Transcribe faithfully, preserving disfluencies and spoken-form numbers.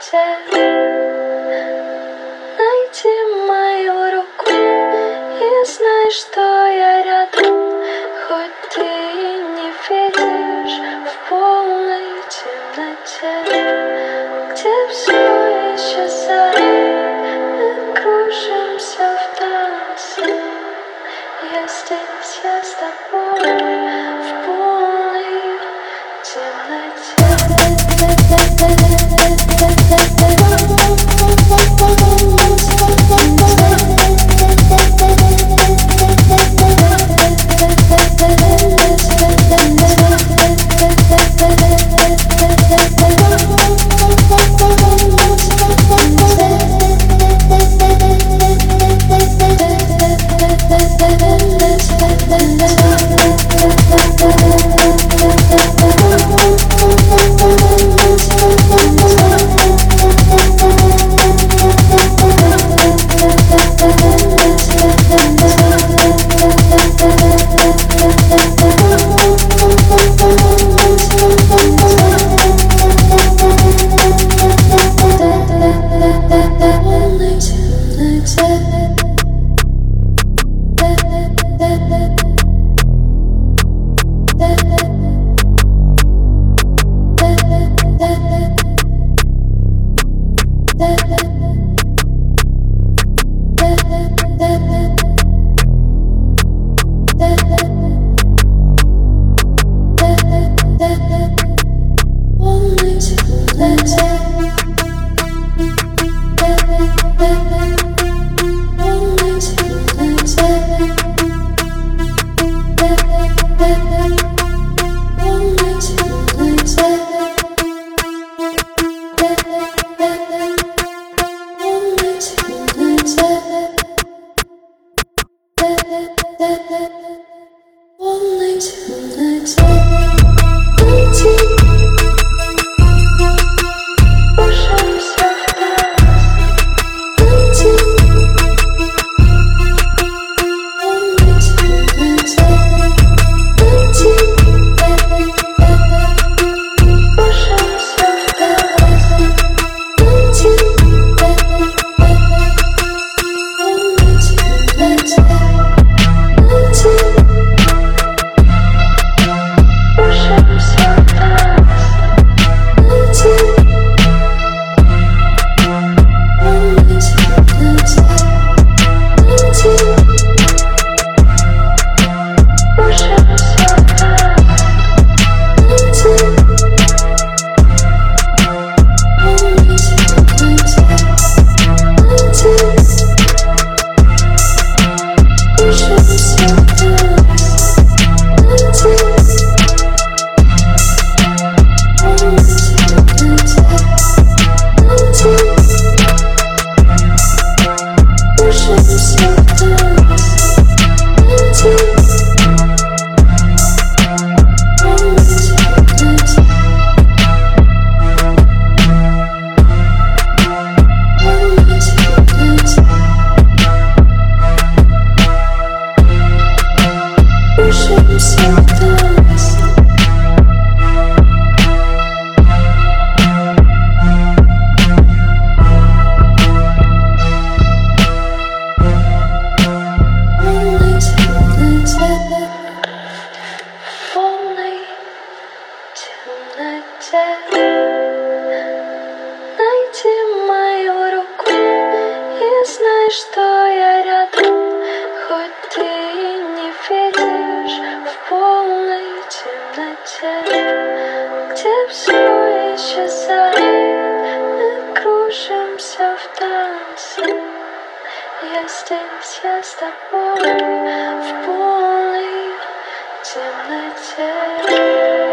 темноте. Найди мою руку и знай, что я рядом, хоть ты и не видишь в полной темноте, где все исчезает, мы кружимся в танце. Я здесь, я с тобой в полной темноте. Найди мою руку и знай, что я рядом, хоть ты и не видишь в полной темноте, где все исчезает, мы кружимся в танце. Я здесь, я с тобой в полной темноте.